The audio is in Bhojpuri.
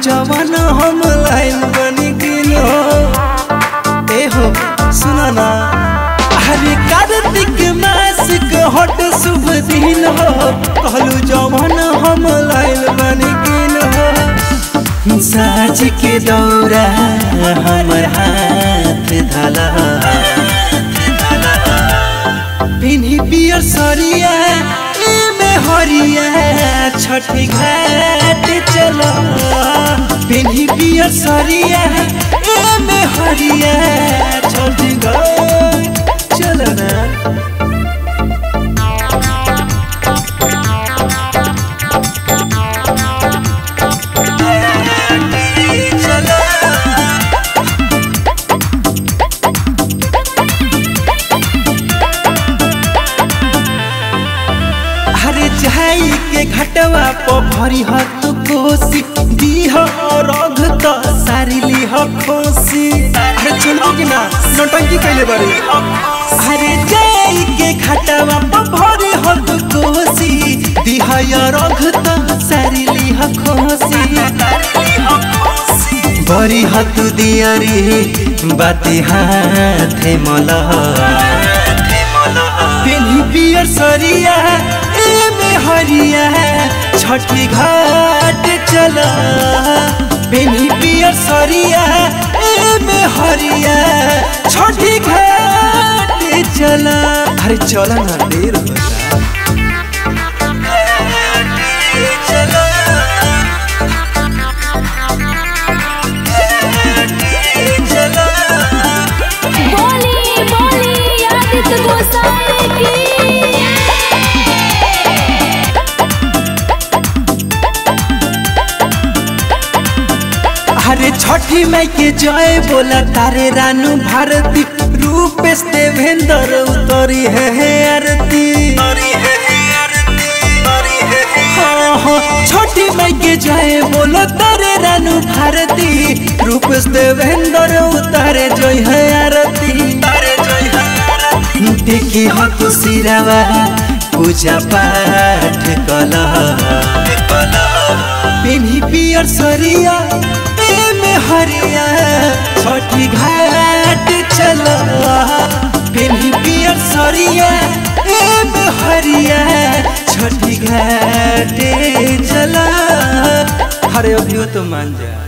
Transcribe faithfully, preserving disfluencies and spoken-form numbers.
जवान हम लाइन बनी गिलो ए हो सुना ना हरे कार्तिक मास के हट शुभ दिन हो कहलू जवान हम लाइन बनी गिलो साज के दौरा हमर हाथ धला पिन्ही पियर सरिया में हरिया छठी घाट चलो पिन्ही पियर सरिया में हरिया छठी घाट चलो ना जाई के घटवा पर भरी हाथ कोसी दीह रघ त सारी लीह खोसी अरे चलो कि ना नौटंकी कैले बारे अरे जाई के घटवा पर भरी हाथ कोसी दीह रघ त सारी लीह खोसी भरी हाथ दिया रे बाती हाथ मला पिन्ही पियर सरिया हरिया छठी घाट चला पिन्ही पियर सरिया में हरिया छठी घाट चला अरे चला ना देर अरे छठी माई के जय बोला तारे रानू भारती रूपेश देवेंद्र उतरी है आरती छठी माई के जय बोला तारे रानू भारती रूपेश देवेंद्र उतारे जय है आरती देखी हो तू सिरावा पूजा पाठ कला पिन्ही पियर सरिया हरिया छठी घाट चलो पिन्ही पियर सरिया में हरिया छठी घाट चला अरे अभी तो मान जा।